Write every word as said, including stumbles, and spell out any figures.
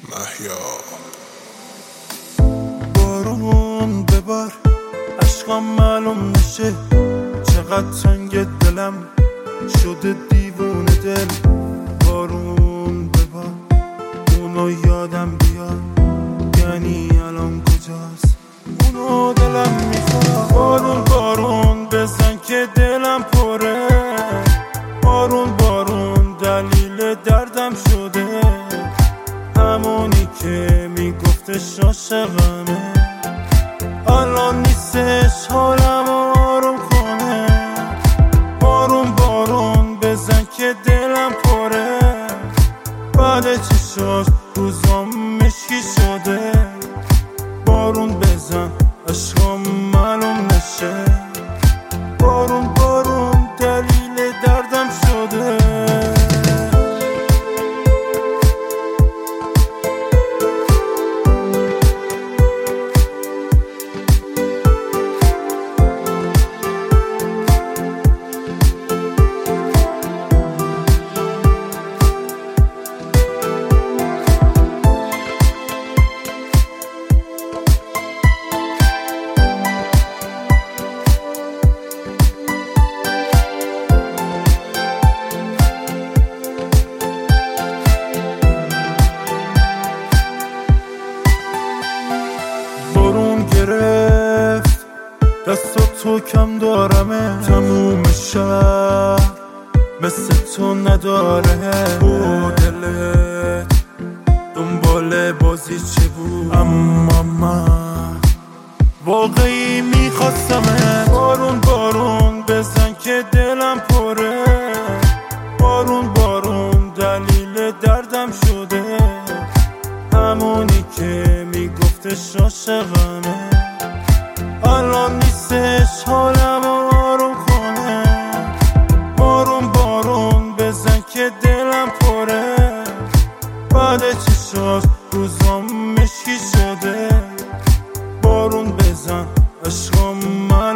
مهیار. بارون ببار عشقم معلوم نشه، چقدر تنگ دلم شده دیوونه دل. بارون ببار اونو یادم بیار، یعنی الان کجاست اونو دلم میخواد. بارون بارون بزن که دلم پره، بارون بارون دلیل دردم شده، همونی که میگفتش عاشقمه الان نیستش حالمو آروم کنه. بارون بارون بزن که دلم پره، بعد چشاش روزام مشکی شده. بارون بزن عشقم معلوم نشه، بارون بارون دلیل دردم شده. بارون گرفت دستا تو کم دارمه، تموم شهر مثل تو نداره. با دلت دنبال بازی چه بود، اما من واقعی میخواستمه. بارون بارون بزن که دلم پره، بارون بارون دلیل دردم شده، همونی که میگفتش عاشقمه الان نیستش حالمو آروم کنه. بارون بارون بزن که دلم پره، بعد چشاش روزام مشکی شده. بارون بزن عشقم